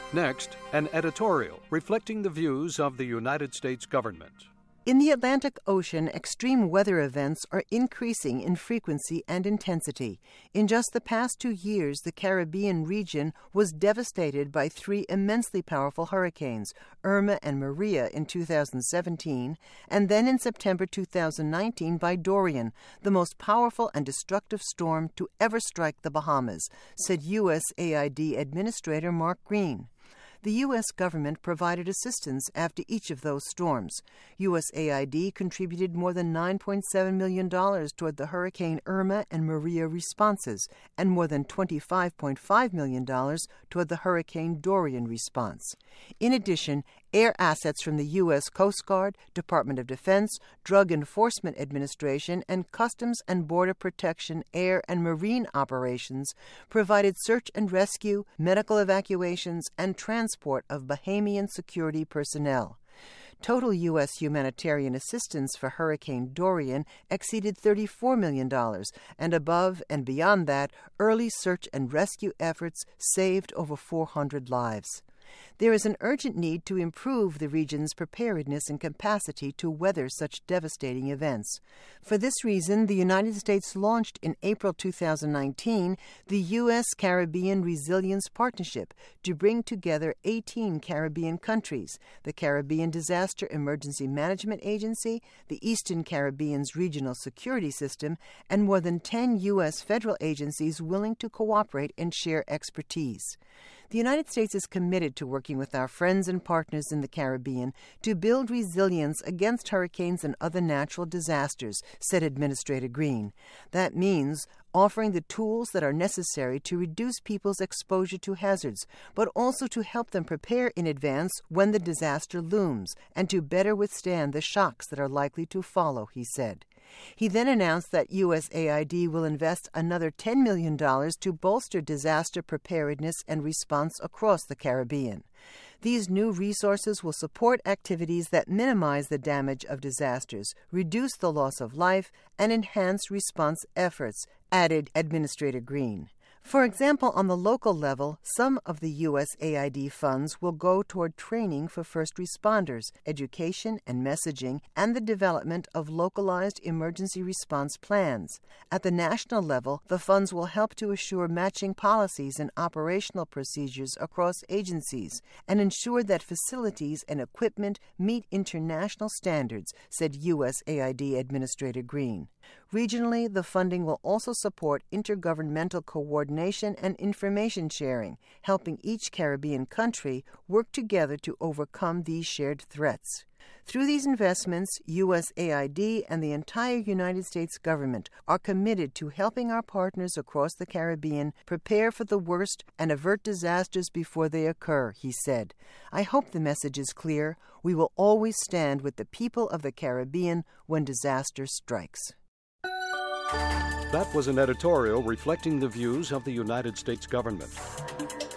Next, an editorial reflecting the views of the United States government. In the Atlantic Ocean, extreme weather events are increasing in frequency and intensity. In just the past 2 years, the Caribbean region was devastated by 3 immensely powerful hurricanes, Irma and Maria in 2017, and then in September 2019 by Dorian, the most powerful and destructive storm to ever strike the Bahamas, said USAID Administrator Mark Green. The U.S. government provided assistance after each of those storms. USAID contributed more than $9.7 million toward the Hurricane Irma and Maria responses, and more than $25.5 million toward the Hurricane Dorian response. In addition, air assets from the U.S. Coast Guard, Department of Defense, Drug Enforcement Administration, and Customs and Border Protection air and marine operations provided search and rescue, medical evacuations, and transport of Bahamian security personnel. Total U.S. humanitarian assistance for Hurricane Dorian exceeded $34 million, and above and beyond that, early search and rescue efforts saved over 400 lives. There is an urgent need to improve the region's preparedness and capacity to weather such devastating events. For this reason, the United States launched in April 2019 the U.S. Caribbean Resilience Partnership to bring together 18 Caribbean countries, the Caribbean Disaster Emergency Management Agency, the Eastern Caribbean's Regional Security System, and more than 10 U.S. federal agencies willing to cooperate and share expertise. The United States is committed to working with our friends and partners in the Caribbean to build resilience against hurricanes and other natural disasters, said Administrator Green. That means offering the tools that are necessary to reduce people's exposure to hazards, but also to help them prepare in advance when the disaster looms and to better withstand the shocks that are likely to follow, he said. He then announced that USAID will invest another $10 million to bolster disaster preparedness and response across the Caribbean. These new resources will support activities that minimize the damage of disasters, reduce the loss of life, and enhance response efforts, added Administrator Green. For example, on the local level, some of the USAID funds will go toward training for first responders, education and messaging, and the development of localized emergency response plans. At the national level, the funds will help to assure matching policies and operational procedures across agencies and ensure that facilities and equipment meet international standards, said USAID Administrator Green. Regionally, the funding will also support intergovernmental coordination and information sharing, helping each Caribbean country work together to overcome these shared threats. Through these investments, USAID and the entire United States government are committed to helping our partners across the Caribbean prepare for the worst and avert disasters before they occur, he said. I hope the message is clear. We will always stand with the people of the Caribbean when disaster strikes. That was an editorial reflecting the views of the United States government.